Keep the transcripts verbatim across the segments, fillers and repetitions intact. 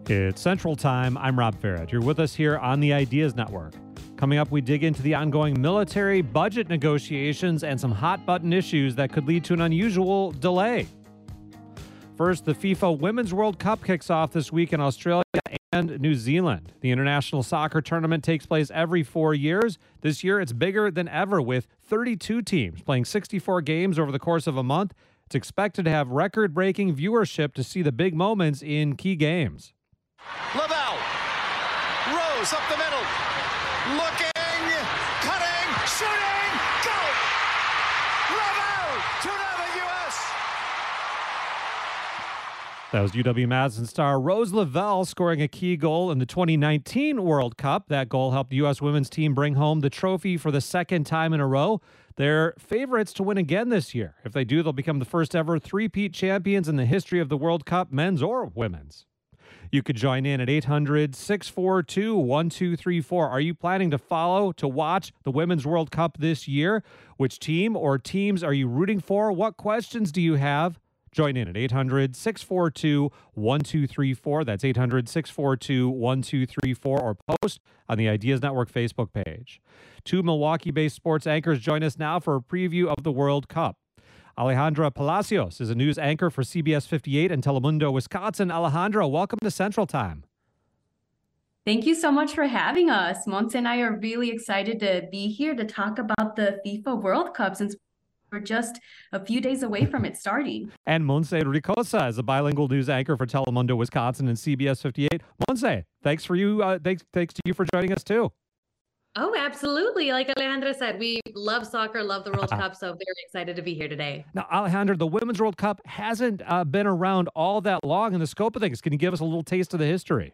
It's Central Time. I'm Rob Farrett. You're with us here on the Ideas Network. Coming up, we dig into the ongoing military budget negotiations and some hot-button issues that could lead to an unusual delay. First, the FIFA Women's World Cup kicks off this week in Australia and New Zealand. The international soccer tournament takes place every four years. This year, it's bigger than ever with thirty-two teams playing sixty-four games over the course of a month. It's expected to have record-breaking viewership to see the big moments in key games. Lavelle, Rose up the middle, looking, cutting, shooting, go! Lavelle, two nothing U S. That was U W-Madison star Rose Lavelle scoring a key goal in the twenty nineteen World Cup. That goal helped the U S women's team bring home the trophy for the second time in a row. They're favorites to win again this year. If they do, they'll become the first ever three-peat champions in the history of the World Cup, men's or women's. You could join in at eight hundred, six four two, one two three four. Are you planning to follow, to watch the Women's World Cup this year? Which team or teams are you rooting for? What questions do you have? Join in at eight hundred, six four two, one two three four. That's eight hundred, six four two, one two three four, or post on the Ideas Network Facebook page. Two Milwaukee-based sports anchors join us now for a preview of the World Cup. Alejandra Palacios is a news anchor for C B S fifty-eight in Telemundo, Wisconsin. Alejandra, welcome to Central Time. Thank you so much for having us. Montse and I are really excited to be here to talk about the FIFA World Cup since we're just a few days away from it starting. And Montse Ricosa is a bilingual news anchor for Telemundo, Wisconsin and C B S fifty-eight. Montse, thanks for you. Uh, thanks, thanks to you for joining us too. Oh, absolutely. Like Alejandra said, we love soccer, love the World Cup, so very excited to be here today. Now, Alejandra, the Women's World Cup hasn't uh, been around all that long in the scope of things. Can you give us a little taste of the history?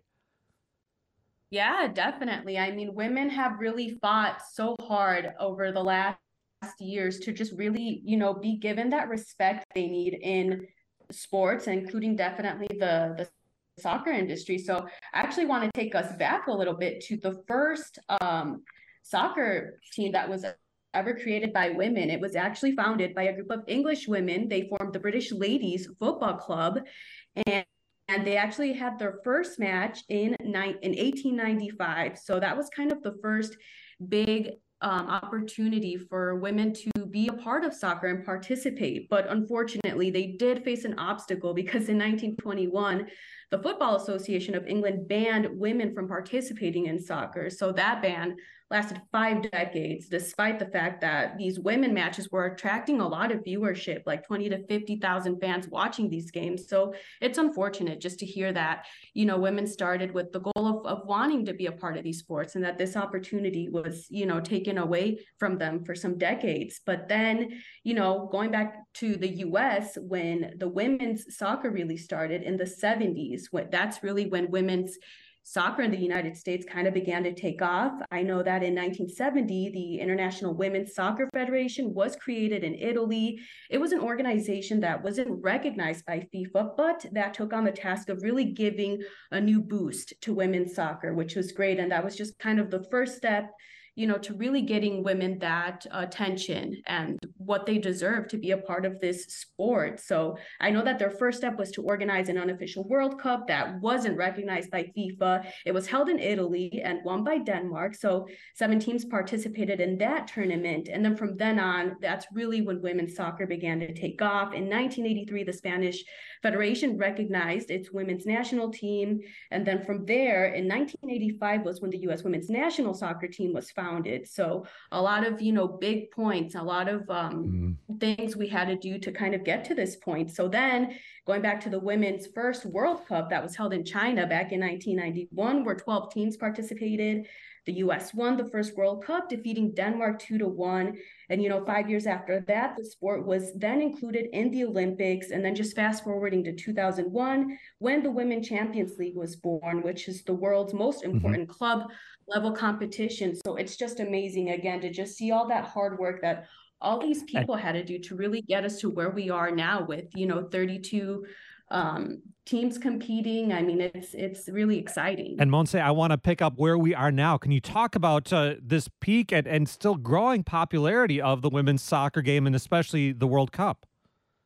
Yeah, definitely. I mean, women have really fought so hard over the last years to just really, you know, be given that respect they need in sports, including definitely the the soccer industry. So I actually want to take us back a little bit to the first um, soccer team that was ever created by women. It was actually founded by a group of English women. They formed the British Ladies Football Club, and and they actually had their first match in ni- in eighteen ninety-five. So that was kind of the first big Um, opportunity for women to be a part of soccer and participate. But unfortunately, they did face an obstacle because in nineteen twenty-one, the Football Association of England banned women from participating in soccer. So that ban lasted five decades, despite the fact that these women matches were attracting a lot of viewership, like twenty to fifty thousand fans watching these games. So it's unfortunate just to hear that, you know, women started with the goal of, of wanting to be a part of these sports and that this opportunity was, you know, taken away from them for some decades. But then, you know, going back to the U S, when the women's soccer really started in the seventies, when, that's really when women's soccer in the United States kind of began to take off. I know that in nineteen seventy, the International Women's Soccer Federation was created in Italy. It was an organization that wasn't recognized by FIFA, but that took on the task of really giving a new boost to women's soccer, which was great. And that was just kind of the first step, you know, to really getting women that attention and what they deserve to be a part of this sport. So I know that their first step was to organize an unofficial World Cup that wasn't recognized by FIFA. It was held in Italy and won by Denmark. So seven teams participated in that tournament. And then from then on, that's really when women's soccer began to take off. In nineteen eighty-three, the Spanish Federation recognized its women's national team. And then from there, in nineteen eighty-five was when the U S women's national soccer team was founded. So a lot of, you know, big points, a lot of um, mm. things we had to do to kind of get to this point. So then going back to the women's first World Cup that was held in China back in nineteen ninety-one, where twelve teams participated. The U S won the first World Cup, defeating Denmark two to one. And, you know, five years after that, the sport was then included in the Olympics. And then just fast forwarding to two thousand one, when the Women Champions League was born, which is the world's most important mm-hmm. club level competition. So it's just amazing, again, to just see all that hard work that all these people had to do to really get us to where we are now with, you know, thirty-two um, teams competing. I mean, it's it's really exciting. And Montse, I want to pick up where we are now. Can you talk about uh, this peak and, and still growing popularity of the women's soccer game and especially the World Cup?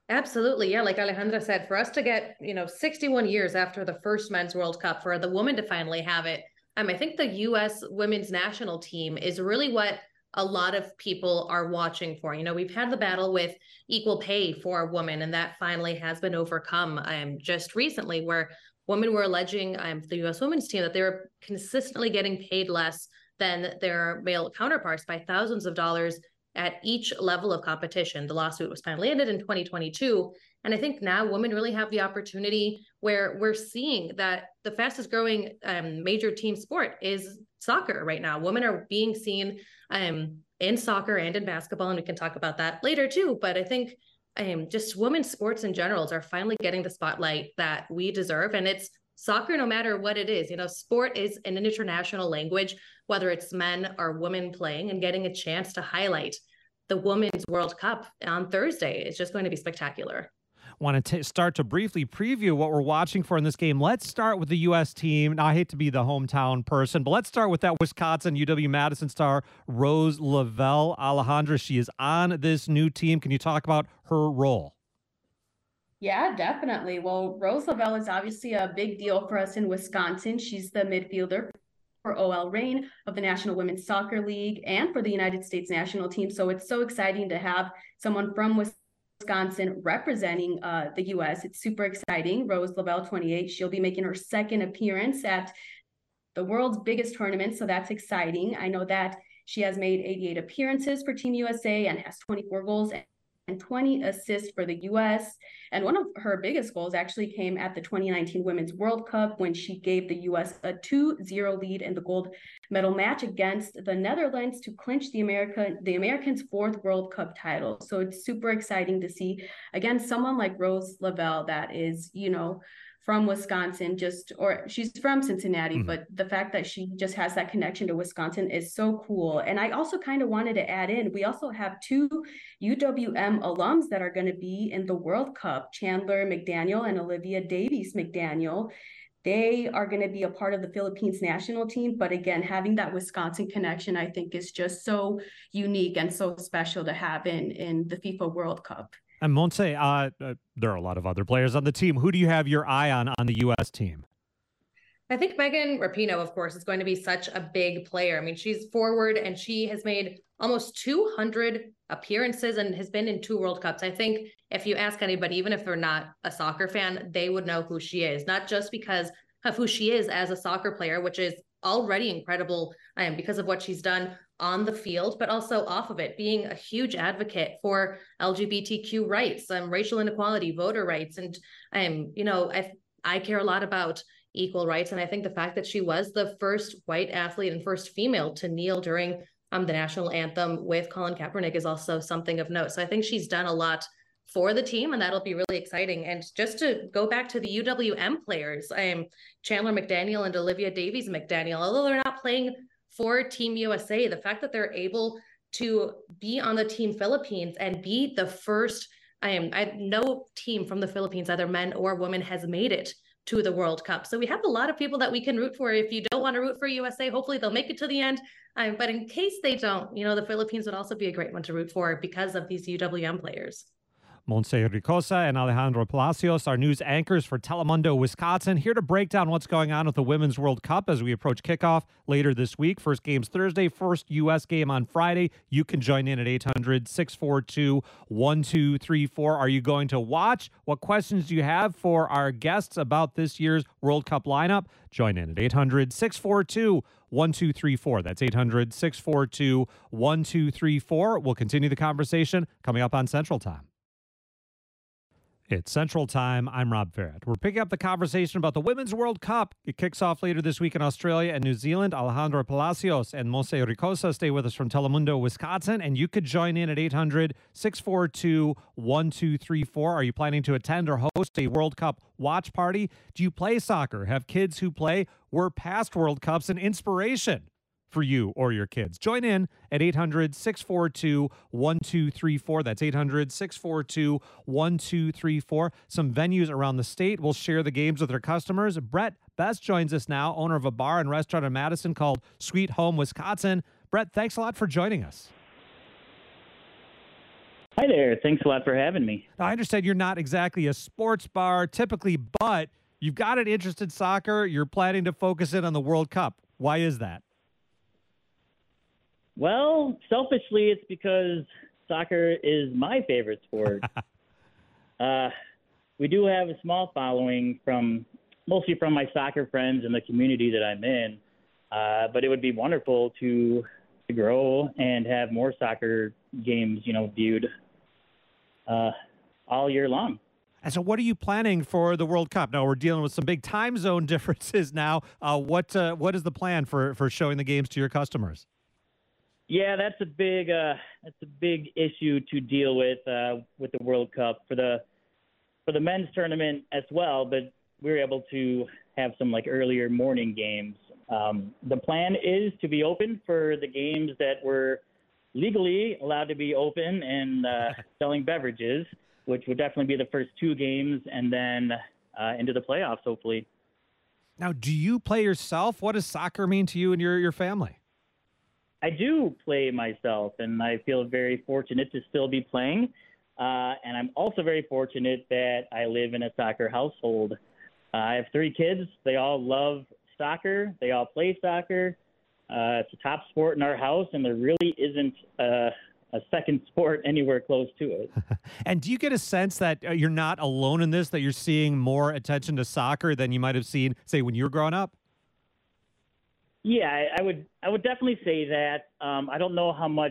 Absolutely. Yeah. Like Alejandra said, for us to get, you know, sixty-one years after the first Men's World Cup, for the woman to finally have it, um, I think the U S women's national team is really what a lot of people are watching for. You know, we've had the battle with equal pay for women, and that finally has been overcome um, just recently, where women were alleging um, the U S women's team that they were consistently getting paid less than their male counterparts by thousands of dollars at each level of competition. The lawsuit was finally ended in twenty twenty-two. And I think now women really have the opportunity where we're seeing that the fastest growing um, major team sport is soccer right now. Women are being seen um, in soccer and in basketball, and we can talk about that later too. But I think um, just women's sports in general are finally getting the spotlight that we deserve. And it's soccer, no matter what it is. You know, sport is an international language, whether it's men or women playing, and getting a chance to highlight the Women's World Cup on Thursday is just going to be spectacular. Want to start to briefly preview what we're watching for in this game. Let's start with the U S team. Now, I hate to be the hometown person, but let's start with that Wisconsin U W-Madison star, Rose Lavelle. Alejandra, she is on this new team. Can you talk about her role? Yeah, definitely. Well, Rose Lavelle is obviously a big deal for us in Wisconsin. She's the midfielder for O L Reign of the National Women's Soccer League and for the United States national team. So it's so exciting to have someone from Wisconsin representing uh, the U S. It's super exciting. Rose Lavelle, twenty-eight, she'll be making her second appearance at the world's biggest tournament. So that's exciting. I know that she has made eighty-eight appearances for Team U S A and has twenty-four goals and twenty assists for the U S. And one of her biggest goals actually came at the twenty nineteen Women's World Cup when she gave the U S a two zero lead in the gold medal match against the Netherlands to clinch the America, the Americans' fourth World Cup title. So it's super exciting to see, again, someone like Rose Lavelle that is, you know, from Wisconsin, just, or she's from Cincinnati, mm-hmm. but the fact that she just has that connection to Wisconsin is so cool. And I also kind of wanted to add in, we also have two U W M alums that are going to be in the World Cup, Chandler McDaniel and Olivia Davies McDaniel. They are going to be a part of the Philippines national team. But again, having that Wisconsin connection, I think is just so unique and so special to have in, in the FIFA World Cup. And Montse, uh, uh, there are a lot of other players on the team. Who do you have your eye on on the U S team? I think Megan Rapinoe, of course, is going to be such a big player. I mean, she's forward and she has made almost two hundred appearances and has been in two World Cups. I think if you ask anybody, even if they're not a soccer fan, they would know who she is, not just because of who she is as a soccer player, which is already incredible um, because of what she's done on the field, but also off of it, being a huge advocate for L G B T Q rights, um, racial inequality, voter rights. And, um, you know, I, I care a lot about equal rights. And I think the fact that she was the first white athlete and first female to kneel during um, the national anthem with Colin Kaepernick is also something of note. So I think she's done a lot for the team, and that'll be really exciting. And just to go back to the U W M players, um, Chandler McDaniel and Olivia Davies McDaniel, although they're not playing for Team U S A, the fact that they're able to be on the Team Philippines and be the first, I am, I no team from the Philippines, either men or women, has made it to the World Cup. So we have a lot of people that we can root for. If you don't want to root for U S A, hopefully they'll make it to the end. Um, but in case they don't, you know, the Philippines would also be a great one to root for because of these U W M players. Montse Ricosa and Alejandro Palacios, our news anchors for Telemundo Wisconsin, here to break down what's going on with the Women's World Cup as we approach kickoff later this week. First game's Thursday, first U S game on Friday. You can join in at eight hundred, six four two, one two three four. Are you going to watch? What questions do you have for our guests about this year's World Cup lineup? Join in at eight hundred, six four two, one two three four. That's eight hundred, six four two, one two three four. We'll continue the conversation coming up on Central Time. It's Central Time. I'm Rob Farrett. We're picking up the conversation about the Women's World Cup. It kicks off later this week in Australia and New Zealand. Alejandro Palacios and Montse Ricosa stay with us from Telemundo, Wisconsin, and you could join in at eight hundred, six four two, one two three four. Are you planning to attend or host a World Cup watch party? Do you play soccer? Have kids who play? Were past World Cups an inspiration for you or your kids? Join in at eight hundred, six four two, one two three four. That's eight hundred, six four two, one two three four. Some venues around the state will share the games with their customers. Brett Best joins us now, owner of a bar and restaurant in Madison called Sweet Home Wisconsin. Brett, thanks a lot for joining us. Hi there. Thanks a lot for having me. Now, I understand you're not exactly a sports bar typically, but you've got an interest in soccer. You're planning to focus in on the World Cup. Why is that? Well, selfishly, it's because soccer is my favorite sport. uh, we do have a small following from mostly from my soccer friends and the community that I'm in. Uh, but it would be wonderful to to grow and have more soccer games, you know, viewed uh, all year long. And so what are you planning for the World Cup? Now, we're dealing with some big time zone differences now. Uh, what uh, what is the plan for, for showing the games to your customers? Yeah, that's a big uh, that's a big issue to deal with uh, with the World Cup for the for the men's tournament as well. But we were able to have some like earlier morning games. Um, the plan is to be open for the games that were legally allowed to be open and uh, selling beverages, which would definitely be the first two games, and then uh, into the playoffs, hopefully. Now, do you play yourself? What does soccer mean to you and your, your family? I do play myself, and I feel very fortunate to still be playing. Uh, and I'm also very fortunate that I live in a soccer household. Uh, I have three kids. They all love soccer. They all play soccer. Uh, it's a top sport in our house, and there really isn't uh, a second sport anywhere close to it. And do you get a sense that uh, you're not alone in this, that you're seeing more attention to soccer than you might have seen, say, when you were growing up? Yeah, I, I would I would definitely say that. Um, I don't know how much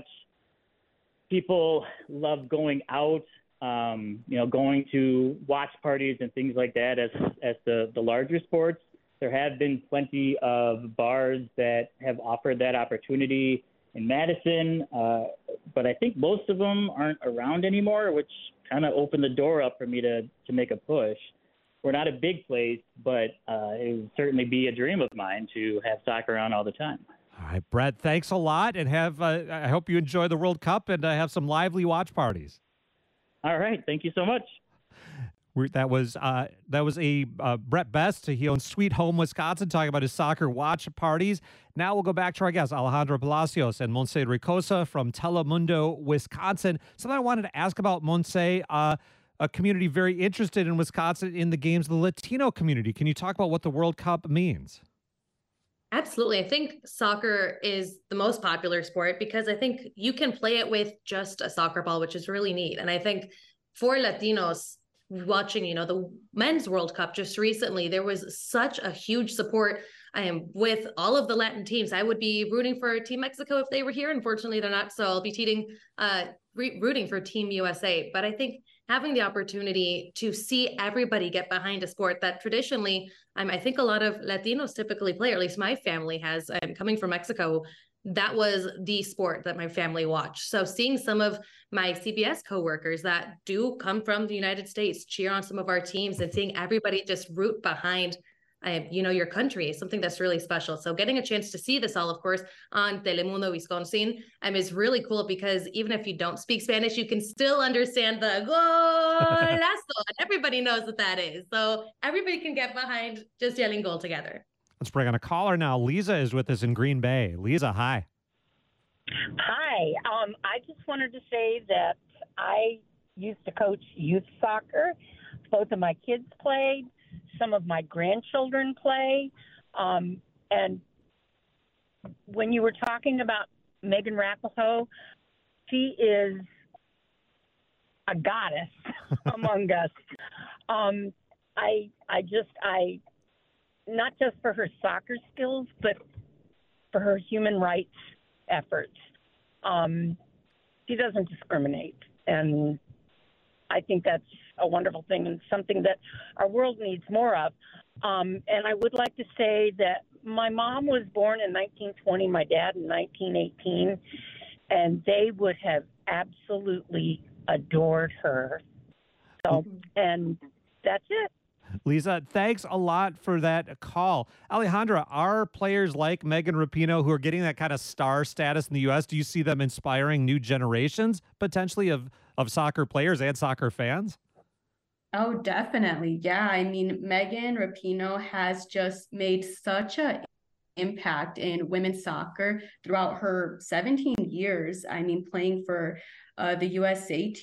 people love going out, um, you know, going to watch parties and things like that as as the, the larger sports. There have been plenty of bars that have offered that opportunity in Madison, uh, but I think most of them aren't around anymore, which kind of opened the door up for me to, to make a push. We're not a big place, but uh, it would certainly be a dream of mine to have soccer on all the time. All right, Brett, thanks a lot, and have uh, I hope you enjoy the World Cup and uh, have some lively watch parties. All right, thank you so much. We're, that was uh, that was a uh, Brett Best. He owns Sweet Home Wisconsin, talking about his soccer watch parties. Now we'll go back to our guests, Alejandra Palacios and Montse Ricosa from Telemundo, Wisconsin. Something I wanted to ask about, Montse, uh, a community very interested in Wisconsin in the games, the Latino community. Can you talk about what the World Cup means? Absolutely. I think soccer is the most popular sport because I think you can play it with just a soccer ball, which is really neat. And I think for Latinos, watching, you know, the men's World Cup just recently, there was such a huge support. I am with all of the Latin teams. I would be rooting for Team Mexico if they were here. Unfortunately, they're not. So I'll be teeting, uh, re- rooting for Team U S A. But I think having the opportunity to see everybody get behind a sport that traditionally, um, I think a lot of Latinos typically play, or at least my family has. I'm coming from Mexico. That was the sport that my family watched. So seeing some of my C B S coworkers that do come from the United States cheer on some of our teams and seeing everybody just root behind, uh, you know, your country is something that's really special. So getting a chance to see this all, of course, on Telemundo Wisconsin um, is really cool because even if you don't speak Spanish, you can still understand the golazo. And everybody knows what that is. So everybody can get behind just yelling goal together. Let's bring on a caller now. Lisa is with us in Green Bay. Lisa, hi. Hi. Um, I just wanted to say that I used to coach youth soccer. Both of my kids played. Some of my grandchildren play. Um, and when you were talking about Megan Rapinoe, she is a goddess among us. Um, I I just I. not just for her soccer skills, but for her human rights efforts. Um, she doesn't discriminate. And I think that's a wonderful thing and something that our world needs more of. Um, and I would like to say that my mom was born in nineteen twenty, my dad in nineteen eighteen, and they would have absolutely adored her. So, and that's it. Lisa, thanks a lot for that call. Alejandra, are players like Megan Rapinoe who are getting that kind of star status in the U S, do you see them inspiring new generations potentially of, of soccer players and soccer fans? Oh, definitely. Yeah. I mean, Megan Rapinoe has just made such a impact in women's soccer throughout her seventeen years. I mean, playing for uh, the U S A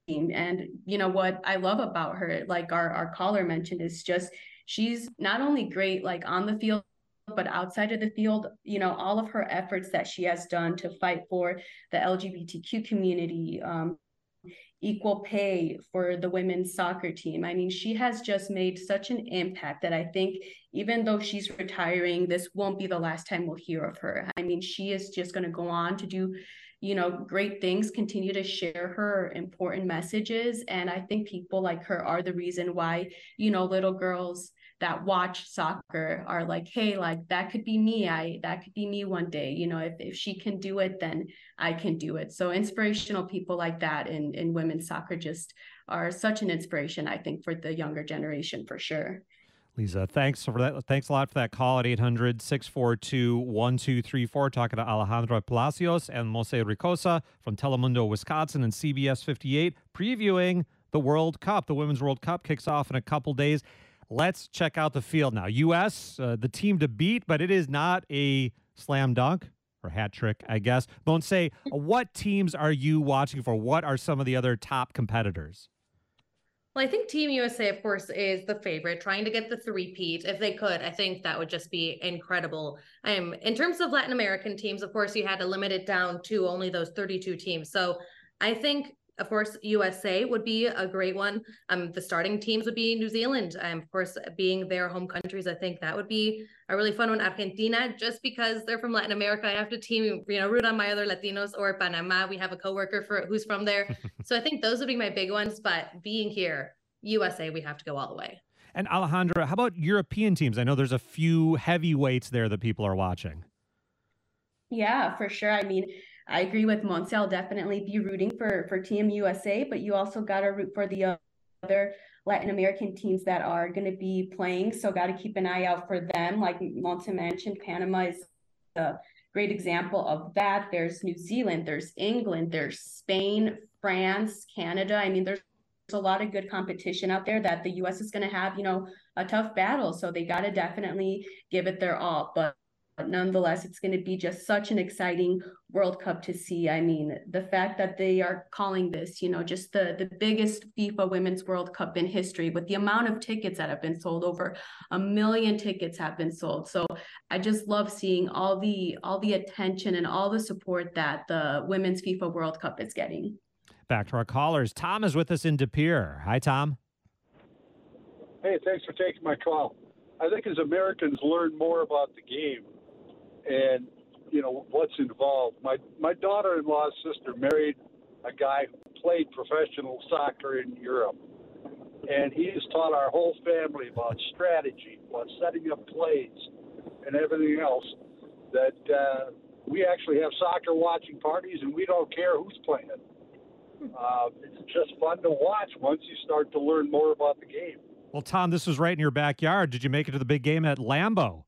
And, you know, what I love about her, like our, our caller mentioned, is just she's not only great, like on the field, but outside of the field, you know, all of her efforts that she has done to fight for the L G B T Q community, um, equal pay for the women's soccer team. I mean, she has just made such an impact that I think even though she's retiring, this won't be the last time we'll hear of her. I mean, she is just going to go on to do, you know, great things, continue to share her important messages. And I think people like her are the reason why, you know, little girls that watch soccer are like, hey, like that could be me. I that could be me one day. You know, if, if she can do it, then I can do it. So inspirational people like that in, in women's soccer just are such an inspiration, I think, for the younger generation for sure. Lisa, thanks for that. Thanks a lot for that call at eight hundred, six four two, one two three four. Talking to Alejandra Palacios and Mose Ricosa from Telemundo, Wisconsin, and C B S fifty-eight, previewing the World Cup. The Women's World Cup kicks off in a couple days. Let's check out the field now. U S, uh, the team to beat, but it is not a slam dunk or hat trick, I guess. Monse, what teams are you watching for? What are some of the other top competitors? Well, I think Team U S A, of course, is the favorite, trying to get the three-peat. If they could, I think that would just be incredible. Um, in terms of Latin American teams, of course, you had to limit it down to only those thirty-two teams. So I think, of course, U S A would be a great one. Um, the starting teams would be New Zealand. Um, of course, being their home countries, I think that would be a really fun one. Argentina, just because they're from Latin America, I have to team, you know, root on my other Latinos. Or Panama, we have a coworker for who's from there. So I think those would be my big ones. But being here, U S A, we have to go all the way. And Alejandra, how about European teams? I know there's a few heavyweights there that people are watching. Yeah, for sure. I mean, I agree with Monse. I'll definitely be rooting for, for Team U S A, but you also got to root for the other Latin American teams that are going to be playing. So got to keep an eye out for them. Like Monse mentioned, Panama is a great example of that. There's New Zealand, there's England, there's Spain, France, Canada. I mean, there's a lot of good competition out there that the U S is going to have, you know, a tough battle. So they got to definitely give it their all. But But nonetheless, it's going to be just such an exciting World Cup to see. I mean, the fact that they are calling this, you know, just the, the biggest FIFA Women's World Cup in history, with the amount of tickets that have been sold, over a million tickets have been sold. So I just love seeing all the all the attention and all the support that the Women's FIFA World Cup is getting. Back to our callers. Tom is with us in De Pere. Hi, Tom. Hey, thanks for taking my call. I think as Americans learn more about the game, and, you know, what's involved. My my daughter-in-law's sister married a guy who played professional soccer in Europe. And he has taught our whole family about strategy, about setting up plays and everything else, that uh, we actually have soccer watching parties and we don't care who's playing it. Uh, it's just fun to watch once you start to learn more about the game. Well, Tom, this was right in your backyard. Did you make it to the big game at Lambeau?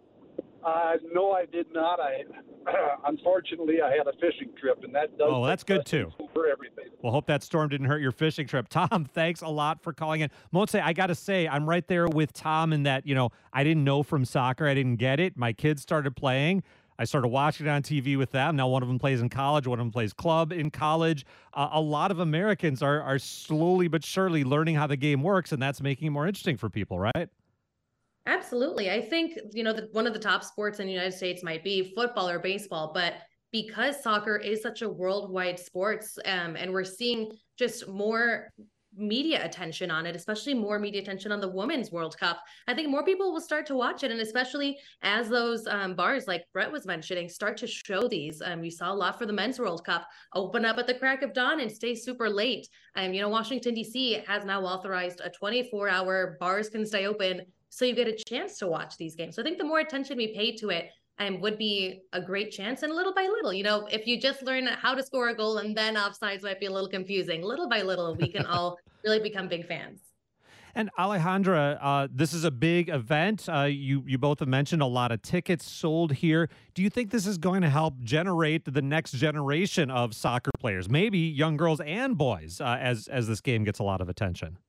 Uh, no, I did not. I unfortunately I had a fishing trip, and that does. Oh, that's good too. For everything. Well, hope that storm didn't hurt your fishing trip. Tom, thanks a lot for calling in. Monse, I got to say, I'm right there with Tom in that, you know, I didn't know from soccer. I didn't get it. My kids started playing. I started watching it on T V with them. Now one of them plays in college. One of them plays club in college. Uh, a lot of Americans are are slowly but surely learning how the game works, and that's making it more interesting for people, right? Absolutely. I think, you know, the, one of the top sports in the United States might be football or baseball, but because soccer is such a worldwide sports, um, and we're seeing just more media attention on it, especially more media attention on the Women's World Cup, I think more people will start to watch it. And especially as those um, bars, like Brett was mentioning, start to show these. Um, you saw a lot for the Men's World Cup, open up at the crack of dawn and stay super late. Um, you know, Washington, D C has now authorized a twenty-four hour bars can stay open, so you get a chance to watch these games. So I think the more attention we pay to it um, would be a great chance. And little by little, you know, if you just learn how to score a goal and then offsides might be a little confusing. Little by little, we can all really become big fans. And Alejandra, uh, this is a big event. Uh, you you both have mentioned a lot of tickets sold here. Do you think this is going to help generate the next generation of soccer players, maybe young girls and boys, uh, as as this game gets a lot of attention?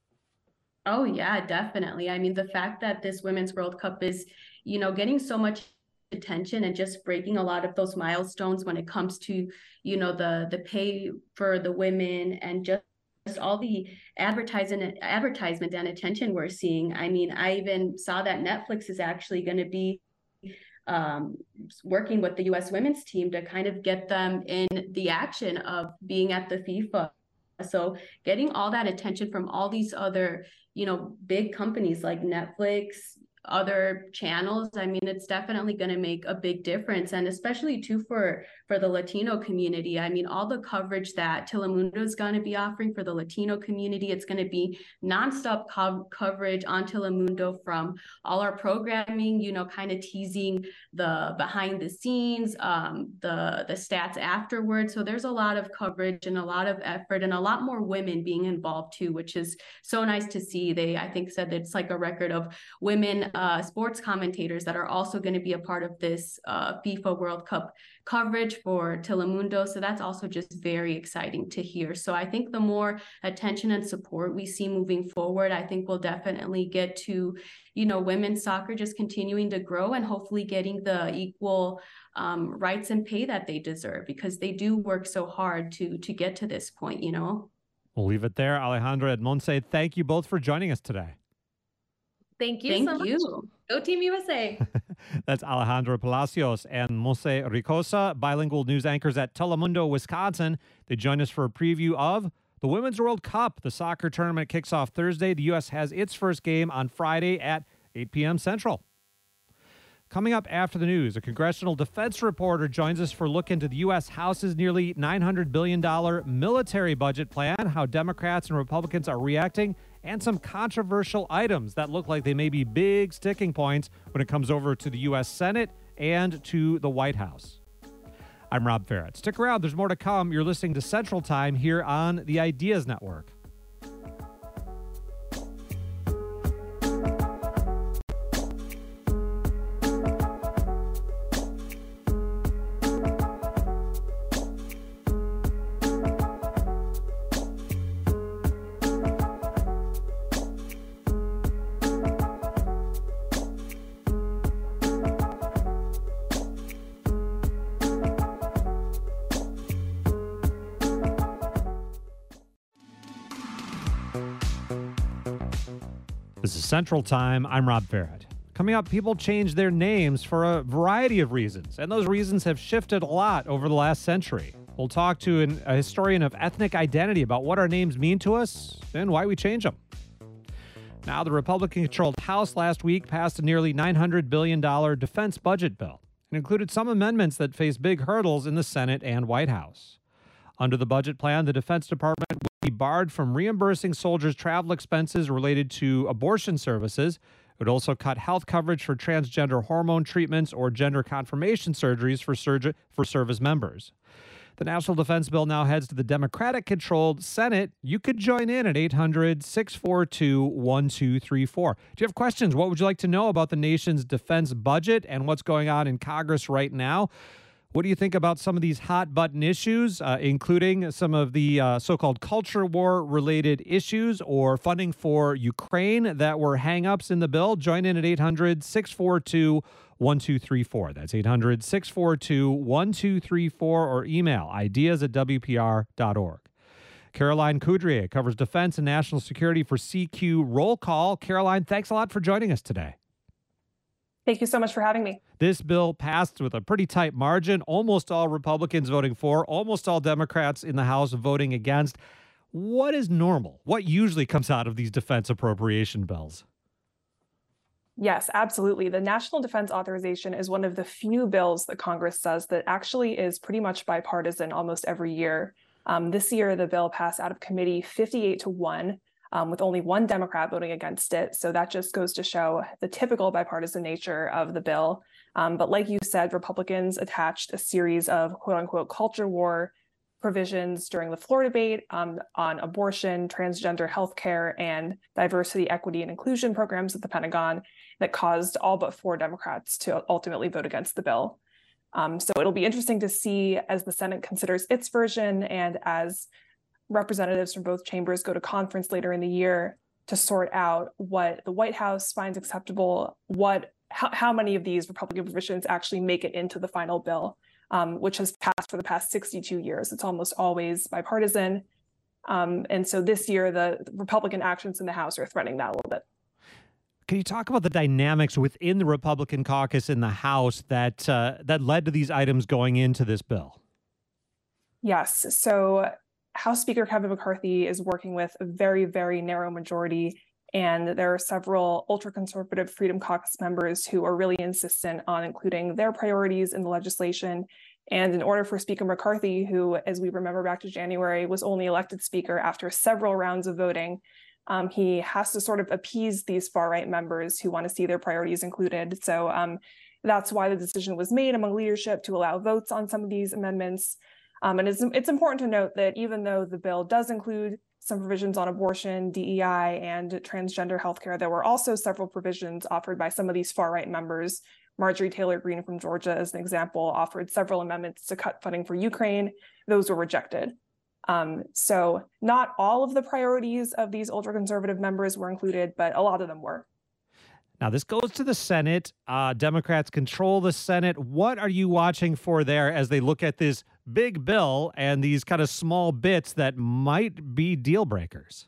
Oh, yeah, definitely. I mean, the fact that this Women's World Cup is, you know, getting so much attention and just breaking a lot of those milestones when it comes to, you know, the the pay for the women and just all the advertising, advertisement and attention we're seeing. I mean, I even saw that Netflix is actually going to be um, working with the U S women's team to kind of get them in the action of being at the FIFA. So getting all that attention from all these other, you know, big companies like Netflix, other channels, I mean, it's definitely going to make a big difference. And especially too for for the Latino community. I mean, all the coverage that Telemundo is going to be offering for the Latino community, it's going to be nonstop co- coverage on Telemundo from all our programming, you know, kind of teasing the behind the scenes, um, the the stats afterwards. So there's a lot of coverage and a lot of effort and a lot more women being involved too, which is so nice to see. They, I think, said that it's like a record of women uh, sports commentators that are also going to be a part of this uh, FIFA World Cup coverage for Telemundo. So that's also just very exciting to hear. So I think the more attention and support we see moving forward, I think we'll definitely get to, you know, women's soccer just continuing to grow and hopefully getting the equal um, rights and pay that they deserve, because they do work so hard to to get to this point, you know. We'll leave it there. Alejandra and Monse, thank you both for joining us today. Thank you Thank so much. you. Go Team U S A. That's Alejandra Palacios and Monse Ricosa, bilingual news anchors at Telemundo, Wisconsin. They join us for a preview of the Women's World Cup. The soccer tournament kicks off Thursday. The U S has its first game on Friday at eight p.m. Central. Coming up after the news, a congressional defense reporter joins us for a look into the U S. House's nearly nine hundred billion dollars military budget plan, how Democrats and Republicans are reacting, and some controversial items that look like they may be big sticking points when it comes over to the U S. Senate and to the White House. I'm Rob Farrett. Stick around. There's more to come. You're listening to Central Time here on the Ideas Network. This is Central Time. I'm Rob Farrett. Coming up, people change their names for a variety of reasons, and those reasons have shifted a lot over the last century. We'll talk to an, a historian of ethnic identity about what our names mean to us and why we change them. Now, the Republican-controlled House last week passed a nearly nine hundred billion dollars defense budget bill. It included some amendments that face big hurdles in the Senate and White House. Under the budget plan, the Defense Department would be barred from reimbursing soldiers' travel expenses related to abortion services. It would also cut health coverage for transgender hormone treatments or gender confirmation surgeries for, surg- for service members. The National Defense Bill now heads to the Democratic-controlled Senate. You could join in at eight hundred, six four two, one two three four. Do you have questions? What would you like to know about the nation's defense budget and what's going on in Congress right now? What do you think about some of these hot-button issues, uh, including some of the uh, so-called culture war-related issues or funding for Ukraine that were hang-ups in the bill? Join in at eight hundred, six four two, one two three four. That's eight hundred, six four two, one two three four or email ideas at w p r dot org. Caroline Coudrier covers defense and national security for C Q Roll Call. Caroline, thanks a lot for joining us today. Thank you so much for having me. This bill passed with a pretty tight margin, almost all Republicans voting for, almost all Democrats in the House voting against. What is normal? What usually comes out of these defense appropriation bills? Yes, absolutely. The National Defense Authorization is one of the few bills that Congress does that actually is pretty much bipartisan almost every year. Um, this year, the bill passed out of committee fifty-eight to one. Um, with only one Democrat voting against it. So that just goes to show the typical bipartisan nature of the bill. Um, but like you said, Republicans attached a series of quote unquote culture war provisions during the floor debate um, on abortion, transgender healthcare, and diversity, equity, and inclusion programs at the Pentagon that caused all but four Democrats to ultimately vote against the bill. Um, so it'll be interesting to see as the Senate considers its version and as representatives from both chambers go to conference later in the year to sort out what the White House finds acceptable, what how, how many of these Republican provisions actually make it into the final bill, um, which has passed for the past sixty-two years. It's almost always bipartisan. Um, and so this year, the Republican actions in the House are threatening that a little bit. Can you talk about the dynamics within the Republican caucus in the House that uh, that led to these items going into this bill? Yes. So House Speaker Kevin McCarthy is working with a very, very narrow majority. And there are several ultra-conservative Freedom Caucus members who are really insistent on including their priorities in the legislation. And in order for Speaker McCarthy, who, as we remember back to January, was only elected Speaker after several rounds of voting, um, he has to sort of appease these far-right members who want to see their priorities included. So um, that's why the decision was made among leadership to allow votes on some of these amendments. Um, and it's, it's important to note that even though the bill does include some provisions on abortion, D E I, and transgender healthcare, there were also several provisions offered by some of these far-right members. Marjorie Taylor Greene from Georgia, as an example, offered several amendments to cut funding for Ukraine. Those were rejected. Um, so not all of the priorities of these ultra-conservative members were included, but a lot of them were. Now, this goes to the Senate. Uh, Democrats control the Senate. What are you watching for there as they look at this big bill and these kind of small bits that might be deal breakers?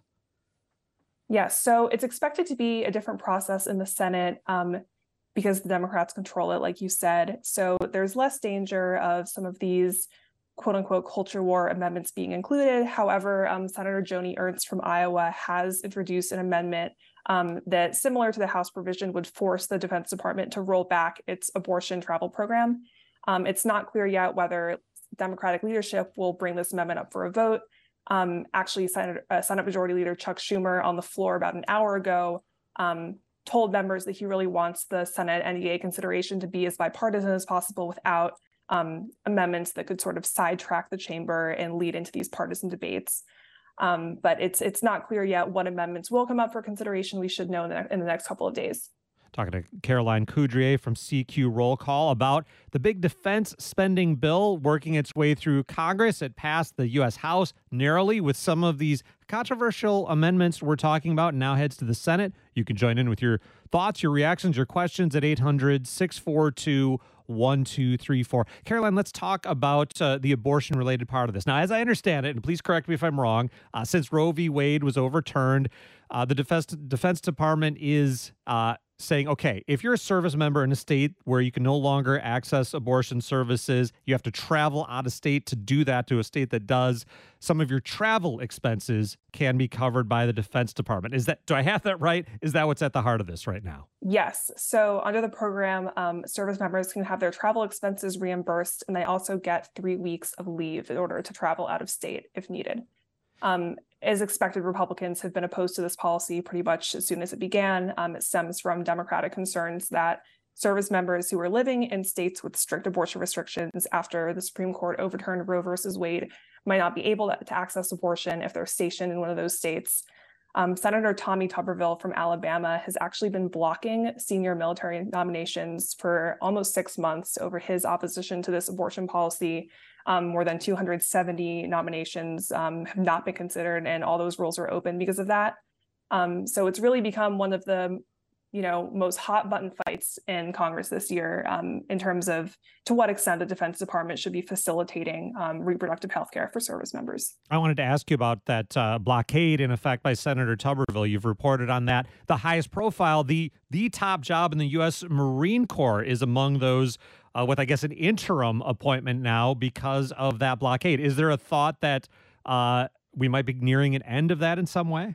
Yes, so it's expected to be a different process in the Senate um, because the Democrats control it, like you said. So there's less danger of some of these quote unquote culture war amendments being included. However, um, Senator Joni Ernst from Iowa has introduced an amendment um, that, similar to the House provision, would force the Defense Department to roll back its abortion travel program. Um, it's not clear yet whether Democratic leadership will bring this amendment up for a vote. Um, actually, Senate, uh, Senate Majority Leader Chuck Schumer on the floor about an hour ago um, told members that he really wants the Senate N D A consideration to be as bipartisan as possible without um, amendments that could sort of sidetrack the chamber and lead into these partisan debates. Um, but it's it's not clear yet what amendments will come up for consideration. We should know in the, in the next couple of days. Talking to Caroline Coudrier from C Q Roll Call about the big defense spending bill working its way through Congress. It passed the U S House narrowly with some of these controversial amendments we're talking about, and now heads to the Senate. You can join in with your thoughts, your reactions, your questions at eight hundred, six four two, one two three four. Caroline, let's talk about uh, the abortion-related part of this. Now, as I understand it, and please correct me if I'm wrong, uh, since Roe v. Wade was overturned, uh, the Defense, Defense Department is uh, saying, okay, if you're a service member in a state where you can no longer access abortion services, you have to travel out of state to do that to a state that does, some of your travel expenses can be covered by the Defense Department. Is that, do I have that right? Is that what's at the heart of this right now? Yes. So under the program, um, service members can have their travel expenses reimbursed, and they also get three weeks of leave in order to travel out of state if needed. Um, as expected, Republicans have been opposed to this policy pretty much as soon as it began. Um, it stems from Democratic concerns that service members who are living in states with strict abortion restrictions after the Supreme Court overturned Roe versus Wade might not be able to, to access abortion if they're stationed in one of those states. Um, Senator Tommy Tuberville from Alabama has actually been blocking senior military nominations for almost six months over his opposition to this abortion policy. Um, more than two hundred seventy nominations um, have not been considered, and all those roles are open because of that. Um, so it's really become one of the, you know, most hot button fights in Congress this year um, in terms of to what extent the Defense Department should be facilitating um, reproductive health care for service members. I wanted to ask you about that uh, blockade in effect by Senator Tuberville. You've reported on that. The highest profile, the the top job in the U S Marine Corps is among those uh, with, I guess, an interim appointment now because of that blockade. Is there a thought that uh, we might be nearing an end of that in some way?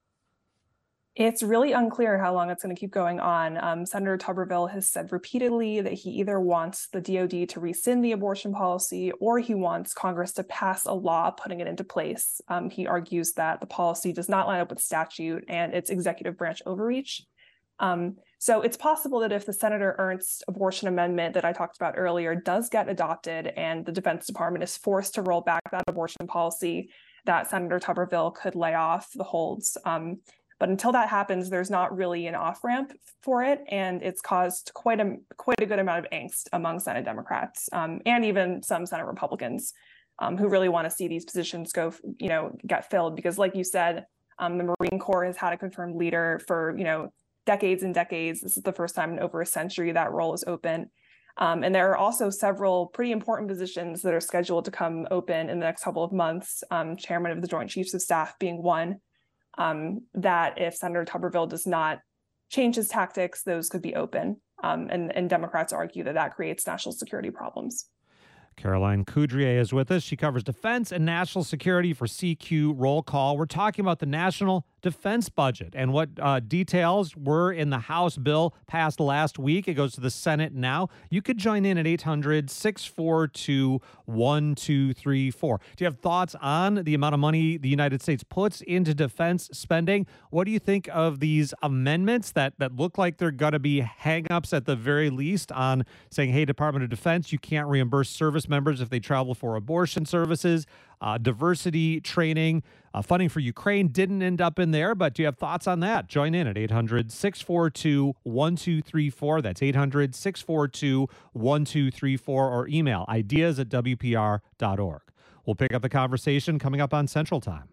It's really unclear how long it's going to keep going on. Um, Senator Tuberville has said repeatedly that he either wants the D O D to rescind the abortion policy or he wants Congress to pass a law putting it into place. Um, he argues that the policy does not line up with statute and its executive branch overreach. Um, so it's possible that if the Senator Ernst abortion amendment that I talked about earlier does get adopted and the Defense Department is forced to roll back that abortion policy, that Senator Tuberville could lay off the holds. Um, But until that happens, there's not really an off-ramp for it, and it's caused quite a quite a good amount of angst among Senate Democrats um, and even some Senate Republicans um, who really want to see these positions go, you know, get filled. Because, like you said, um, the Marine Corps has had a confirmed leader for, you know, decades and decades. This is the first time in over a century that role is open. Um, and there are also several pretty important positions that are scheduled to come open in the next couple of months, um, chairman of the Joint Chiefs of Staff being one, um, that if Senator Tuberville does not change his tactics, those could be open. Um, and, and Democrats argue that that creates national security problems. Caroline Coudrier is with us. She covers defense and national security for C Q Roll Call. We're talking about the national defense budget and what uh, details were in the House bill passed last week. It goes to the Senate now. You could join in at eight hundred, six four two, one two three four. Do you have thoughts on the amount of money the United States puts into defense spending? What do you think of these amendments that, that look like they're going to be hang-ups at the very least on saying, hey, Department of Defense, you can't reimburse service members if they travel for abortion services, uh, diversity training, uh, funding for Ukraine didn't end up in there, but do you have thoughts on that? Join in at eight hundred, six four two, one two three four. That's eight hundred, six four two, one two three four, or email ideas at W P R dot org. We'll pick up the conversation coming up on Central Time.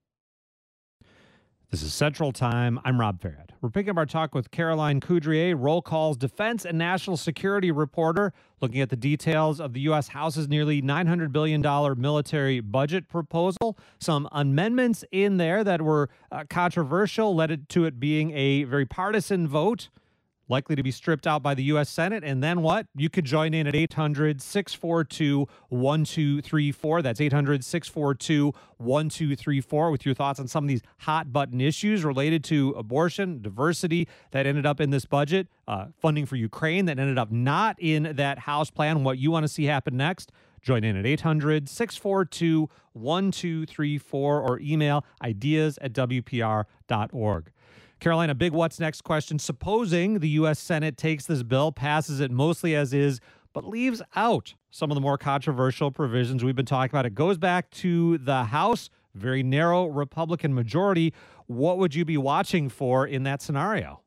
This is Central Time. I'm Rob Farrad. We're picking up our talk with Caroline Coudrier, Roll Call's defense and national security reporter, looking at the details of the U S. House's nearly nine hundred billion dollars military budget proposal. Some amendments in there that were uh, controversial led to it being a very partisan vote, likely to be stripped out by the U S. Senate. And then what? You could join in at eight hundred, six four two, one two three four. That's eight hundred, six four two, one two three four with your thoughts on some of these hot button issues related to abortion, diversity that ended up in this budget, uh, funding for Ukraine that ended up not in that House plan, what you want to see happen next. Join in at eight hundred, six four two, one two three four or email ideas at W P R dot org. Caroline, a big what's next question. Supposing the U S. Senate takes this bill, passes it mostly as is, but leaves out some of the more controversial provisions we've been talking about. It goes back to the House, very narrow Republican majority. What would you be watching for in that scenario?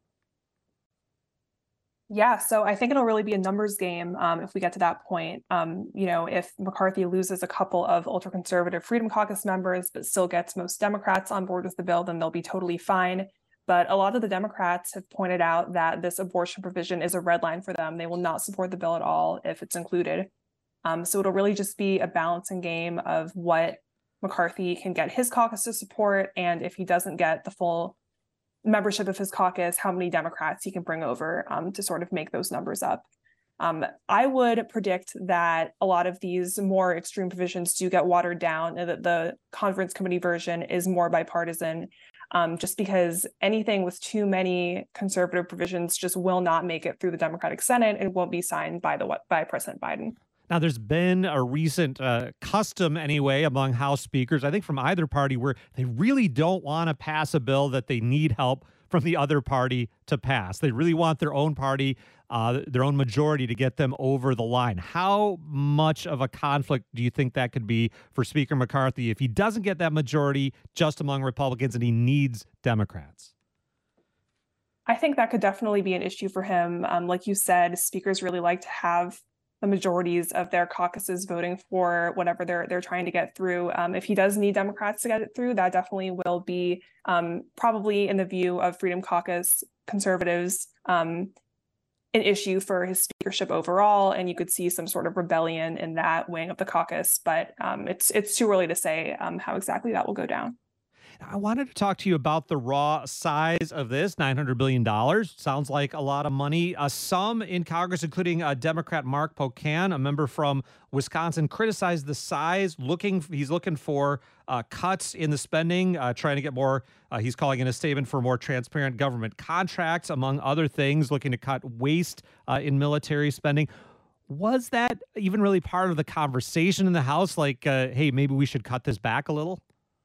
Yeah, so I think it'll really be a numbers game um, if we get to that point. Um, you know, if McCarthy loses a couple of ultra-conservative Freedom Caucus members, but still gets most Democrats on board with the bill, then they'll be totally fine. But a lot of the Democrats have pointed out that this abortion provision is a red line for them. They will not support the bill at all if it's included. Um, so it'll really just be a balancing game of what McCarthy can get his caucus to support, and if he doesn't get the full membership of his caucus, how many Democrats he can bring over um, to sort of make those numbers up. Um, I would predict that a lot of these more extreme provisions do get watered down, and that the conference committee version is more bipartisan. Um, just because anything with too many conservative provisions just will not make it through the Democratic Senate and won't be signed by the by President Biden. Now, there's been a recent uh, custom, anyway, among House speakers, I think from either party, where they really don't want to pass a bill that they need help from the other party to pass. They really want their own party, uh, their own majority to get them over the line. How much of a conflict do you think that could be for Speaker McCarthy if he doesn't get that majority just among Republicans and he needs Democrats? I think that could definitely be an issue for him. Um, like you said, speakers really like to have the majorities of their caucuses voting for whatever they're they're trying to get through. Um, if he does need Democrats to get it through, that definitely will be um, probably in the view of Freedom Caucus conservatives, um, an issue for his speakership overall, and you could see some sort of rebellion in that wing of the caucus. But um, it's it's too early to say um, how exactly that will go down. I wanted to talk to you about the raw size of this, nine hundred billion dollars. Sounds like a lot of money. Uh, some in Congress, including uh, Democrat Mark Pocan, a member from Wisconsin, criticized the size. Looking, He's looking for uh, cuts in the spending, uh, trying to get more, uh, he's calling in a statement for more transparent government contracts, among other things, looking to cut waste uh, in military spending. Was that even really part of the conversation in the House? Like, uh, hey, maybe we should cut this back a little?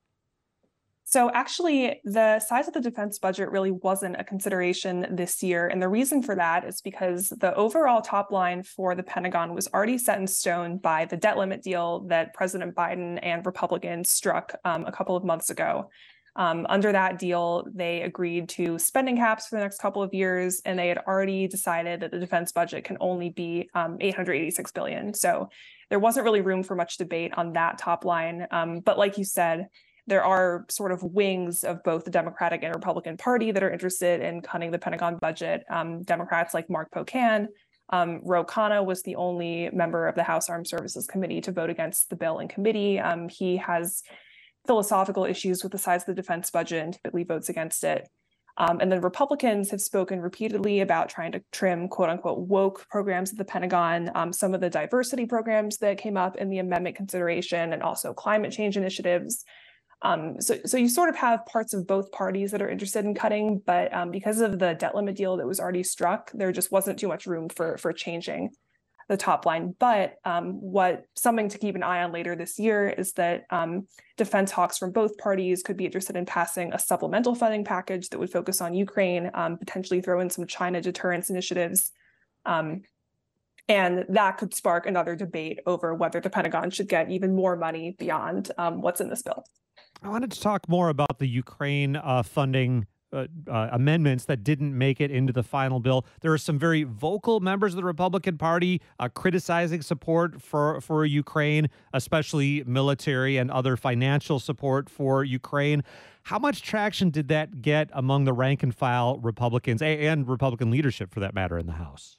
So actually, the size of the defense budget really wasn't a consideration this year. And the reason for that is because the overall top line for the Pentagon was already set in stone by the debt limit deal that President Biden and Republicans struck um, a couple of months ago. Um, under that deal, they agreed to spending caps for the next couple of years, and they had already decided that the defense budget can only be um, eight hundred eighty-six billion dollars. So there wasn't really room for much debate on that top line. Um, but like you said, there are sort of wings of both the Democratic and Republican Party that are interested in cutting the Pentagon budget. Um, Democrats like Mark Pocan Um, Ro Khanna was the only member of the House Armed Services Committee to vote against the bill in committee. Um, he has philosophical issues with the size of the defense budget and typically votes against it. Um, and then Republicans have spoken repeatedly about trying to trim quote unquote woke programs at the Pentagon, um, some of the diversity programs that came up in the amendment consideration, and also climate change initiatives. Um, so, so you sort of have parts of both parties that are interested in cutting, but um, because of the debt limit deal that was already struck, there just wasn't too much room for, for changing the top line. But um, what something to keep an eye on later this year is that um, defense hawks from both parties could be interested in passing a supplemental funding package that would focus on Ukraine, um, potentially throw in some China deterrence initiatives. Um, and that could spark another debate over whether the Pentagon should get even more money beyond um, what's in this bill. I wanted to talk more about the Ukraine uh, funding Uh, uh, amendments that didn't make it into the final bill. There are some very vocal members of the Republican Party uh, criticizing support for, for Ukraine, especially military and other financial support for Ukraine. How much traction did that get among the rank and file Republicans and, and Republican leadership, for that matter, in the House?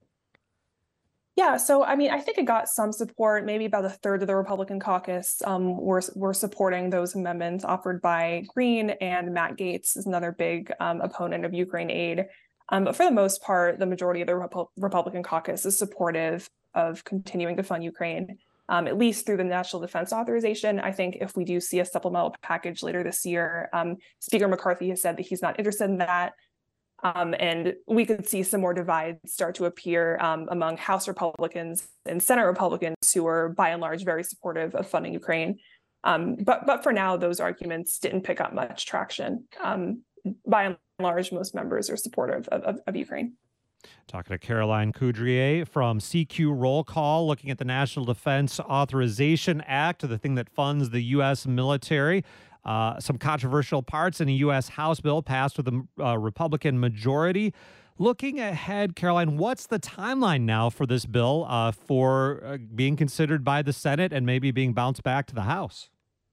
Yeah, so I mean, I think it got some support. Maybe about a third of the Republican caucus um, were were supporting those amendments offered by Green, and Matt Gaetz is another big um, opponent of Ukraine aid. Um, but for the most part, the majority of the Repu- Republican caucus is supportive of continuing to fund Ukraine, um, at least through the National Defense Authorization. I think if we do see a supplemental package later this year, um, Speaker McCarthy has said that he's not interested in that. Um, and we could see some more divides start to appear um, among House Republicans and Senate Republicans who are, by and large, very supportive of funding Ukraine. Um, but but for now, those arguments didn't pick up much traction. Um, by and large, most members are supportive of, of, of Ukraine. Talking to Caroline Coudrier from C Q Roll Call, looking at the National Defense Authorization Act, the thing that funds the U S military. Uh, some controversial parts in a U S House bill passed with a uh, Republican majority. Looking ahead, Caroline, what's the timeline now for this bill uh, for uh, being considered by the Senate and maybe being bounced back to the House?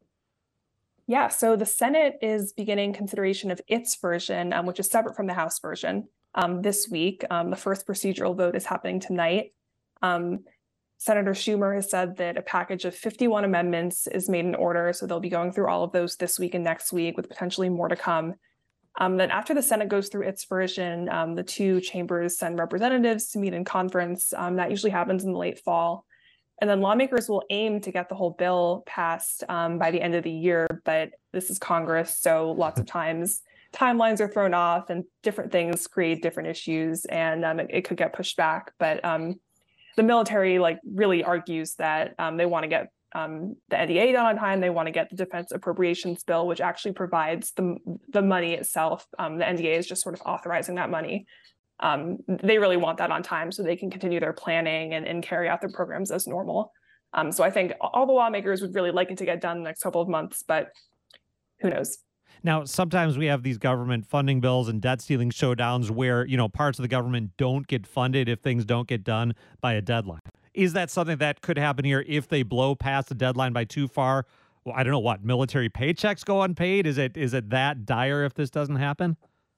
Yeah, so the Senate is beginning consideration of its version, um, which is separate from the House version, um, this week. Um, the first procedural vote is happening tonight. Um, Senator Schumer has said that a package of fifty-one amendments is made in order, so they'll be going through all of those this week and next week, with potentially more to come. Um, then after the Senate goes through its version, um, the two chambers send representatives to meet in conference. Um, that usually happens in the late fall. And then lawmakers will aim to get the whole bill passed um, by the end of the year, but this is Congress, so lots of times timelines are thrown off and different things create different issues, and um, it, it could get pushed back. But um, the military like really argues that um, they want to get um, the N D A done on time. They want to get the defense appropriations bill, which actually provides the the money itself. Um, the N D A is just sort of authorizing that money. Um, they really want that on time so they can continue their planning and, and carry out their programs as normal. Um, so I think all the lawmakers would really like it to get done in the next couple of months, but who knows? Now, sometimes we have these government funding bills and debt ceiling showdowns where, you know, parts of the government don't get funded if things don't get done by a deadline. Is that something that could happen here if they blow past the deadline by too far? Well, I don't know what, military paychecks go unpaid? Is it is it that dire if this doesn't happen?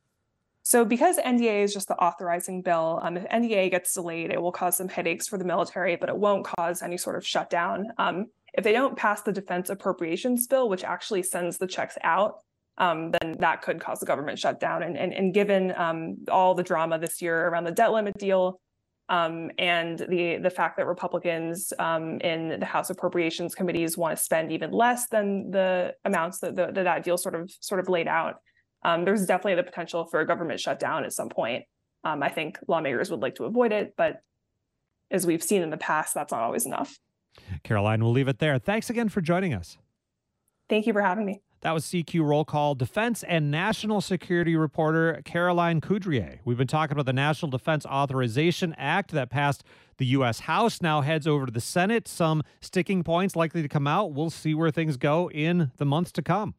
So because N D A is just the authorizing bill, um, if N D A gets delayed, it will cause some headaches for the military, but it won't cause any sort of shutdown. Um, if they don't pass the defense appropriations bill, which actually sends the checks out, Um, then that could cause the government shutdown. And, and, and given um, all the drama this year around the debt limit deal um, and the the fact that Republicans um, in the House Appropriations Committees want to spend even less than the amounts that the, that, that deal sort of sort of laid out, um, there's definitely the potential for a government shutdown at some point. Um, I think lawmakers would like to avoid it, but as we've seen in the past, that's not always enough. Caroline, we'll leave it there. Thanks again for joining us. Thank you for having me. That was C Q Roll Call defense and national security reporter Caroline Coudrier. We've been talking about the National Defense Authorization Act that passed the U S House, now heads over to the Senate. Some sticking points likely to come out. We'll see where things go in the months to come.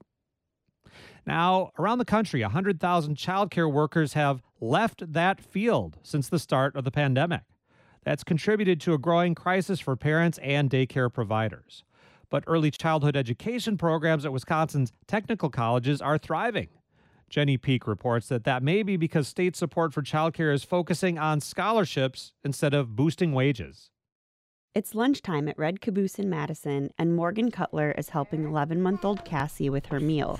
Now, around the country, one hundred thousand childcare workers have left that field since the start of the pandemic. That's contributed to a growing crisis for parents and daycare providers. But early childhood education programs at Wisconsin's technical colleges are thriving. Jenny Peak reports that that may be because state support for childcare is focusing on scholarships instead of boosting wages. It's lunchtime at Red Caboose in Madison, and Morgan Cutler is helping eleven-month-old Cassie with her meal.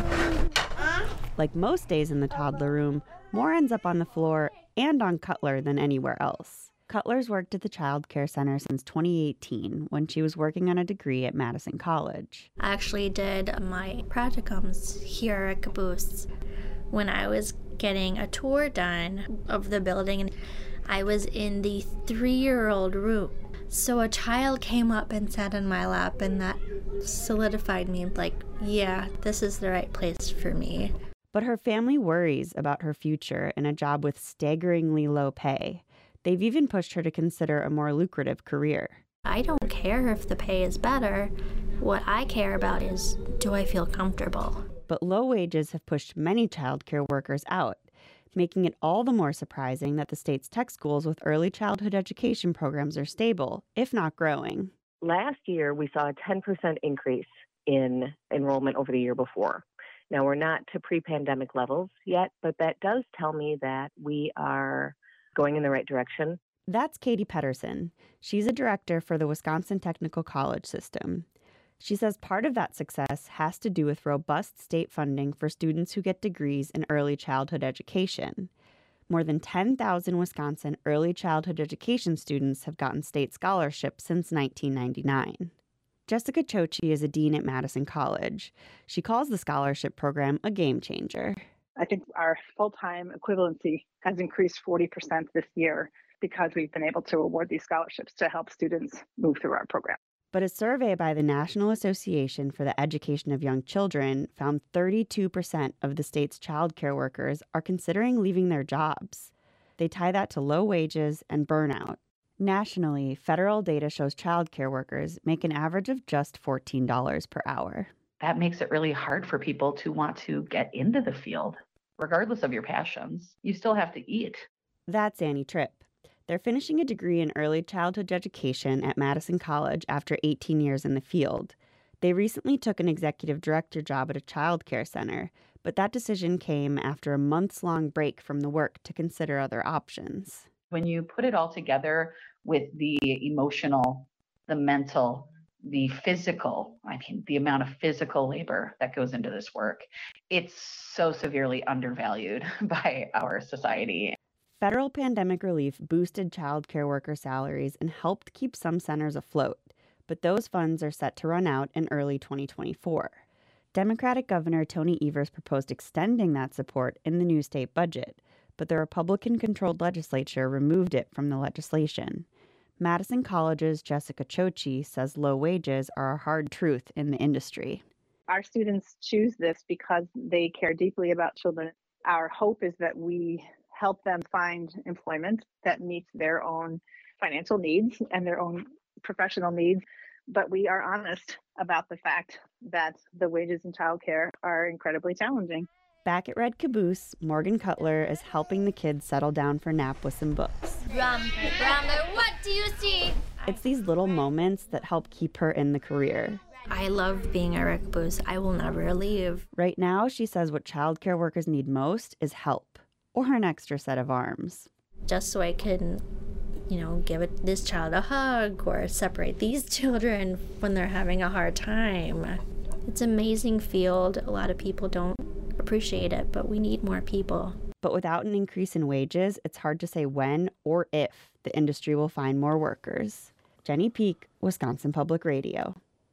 Like most days in the toddler room, more ends up on the floor and on Cutler than anywhere else. Cutler's worked at the Child Care Center since twenty eighteen, when she was working on a degree at Madison College. I actually did my practicums here at Caboose when I was getting a tour done of the building, and I was in the three-year-old room. So a child came up and sat in my lap, and that solidified me, like, yeah, this is the right place for me. But her family worries about her future in a job with staggeringly low pay. They've even pushed her to consider a more lucrative career. I don't care if the pay is better. What I care about is, do I feel comfortable? But low wages have pushed many childcare workers out, making it all the more surprising that the state's tech schools with early childhood education programs are stable, if not growing. Last year, we saw a ten percent increase in enrollment over the year before. Now, we're not to pre-pandemic levels yet, but that does tell me that we are going in the right direction. That's Katie Pedersen. She's a director for the Wisconsin Technical College System. She says part of that success has to do with robust state funding for students who get degrees in early childhood education. More than ten thousand Wisconsin early childhood education students have gotten state scholarships since nineteen ninety-nine. Jessica Chochi is a dean at Madison College. She calls the scholarship program a game changer. I think our full-time equivalency has increased forty percent this year because we've been able to award these scholarships to help students move through our program. But a survey by the National Association for the Education of Young Children found thirty-two percent of the state's child care workers are considering leaving their jobs. They tie that to low wages and burnout. Nationally, federal data shows child care workers make an average of just fourteen dollars per hour. That makes it really hard for people to want to get into the field. Regardless of your passions, you still have to eat. That's Annie Tripp. They're finishing a degree in early childhood education at Madison College after eighteen years in the field. They recently took an executive director job at a child care center, but that decision came after a months-long break from the work to consider other options. When you put it all together with the emotional, the mental, the physical, I mean, the amount of physical labor that goes into this work, it's so severely undervalued by our society. Federal pandemic relief boosted child care worker salaries and helped keep some centers afloat, but those funds are set to run out in early twenty twenty-four. Democratic Governor Tony Evers proposed extending that support in the new state budget, but the Republican-controlled legislature removed it from the legislation. Madison College's Jessica Chochi says low wages are a hard truth in the industry. Our students choose this because they care deeply about children. Our hope is that we help them find employment that meets their own financial needs and their own professional needs. But we are honest about the fact that the wages in childcare are incredibly challenging. Back at Red Caboose, Morgan Cutler is helping the kids settle down for nap with some books. Rum, Rum, what do you see? It's these little moments that help keep her in the career. I love being at Red Caboose. I will never leave. Right now, she says what childcare workers need most is help, or an extra set of arms. Just so I can, you know, give it, this child a hug or separate these children when they're having a hard time. It's an amazing field. A lot of people don't appreciate it, but we need more people. But without an increase in wages, it's hard to say when or if the industry will find more workers. Jenny Peak, Wisconsin Public Radio.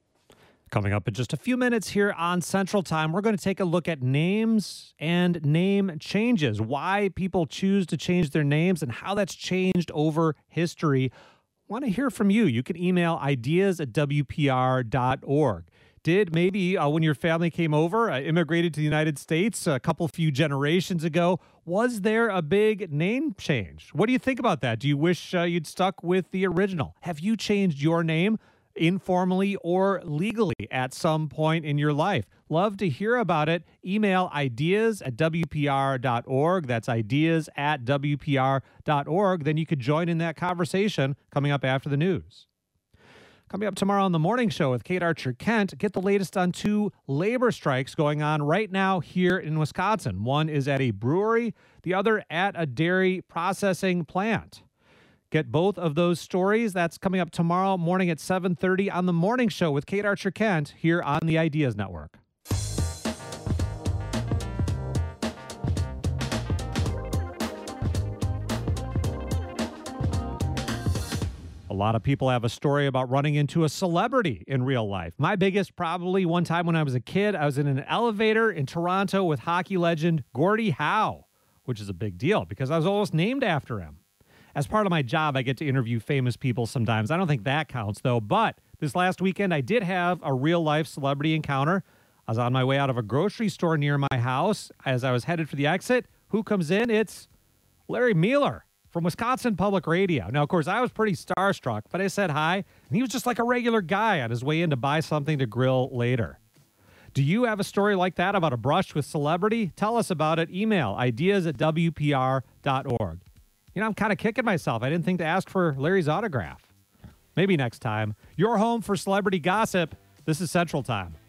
Coming up in just a few minutes here on Central Time, we're going to take a look at names and name changes, why people choose to change their names and how that's changed over history. I want to hear from you. You can email ideas at W P R dot org. Did maybe uh, when your family came over, uh, immigrated to the United States a couple few generations ago, was there a big name change? What do you think about that? Do you wish uh, you'd stuck with the original? Have you changed your name informally or legally at some point in your life? Love to hear about it. Email ideas at W P R dot org. That's ideas at W P R dot org. Then you could join in that conversation coming up after the news. Coming up tomorrow on the morning show with Kate Archer Kent, get the latest on two labor strikes going on right now here in Wisconsin. One is at a brewery, the other at a dairy processing plant. Get both of those stories. That's coming up tomorrow morning at seven thirty on the morning show with Kate Archer Kent here on the Ideas Network. A lot of people have a story about running into a celebrity in real life. My biggest, probably one time when I was a kid, I was in an elevator in Toronto with hockey legend Gordie Howe, which is a big deal because I was almost named after him. As part of my job, I get to interview famous people sometimes. I don't think that counts, though. But this last weekend, I did have a real-life celebrity encounter. I was on my way out of a grocery store near my house. As I was headed for the exit, who comes in? It's Larry Mueller from Wisconsin Public Radio. Now, of course, I was pretty starstruck, but I said hi, and he was just like a regular guy on his way in to buy something to grill later. Do you have a story like that about a brush with celebrity? Tell us about it. Email ideas at W P R dot org. You know, I'm kind of kicking myself. I didn't think to ask for Larry's autograph. Maybe next time. Your home for celebrity gossip. This is Central Time.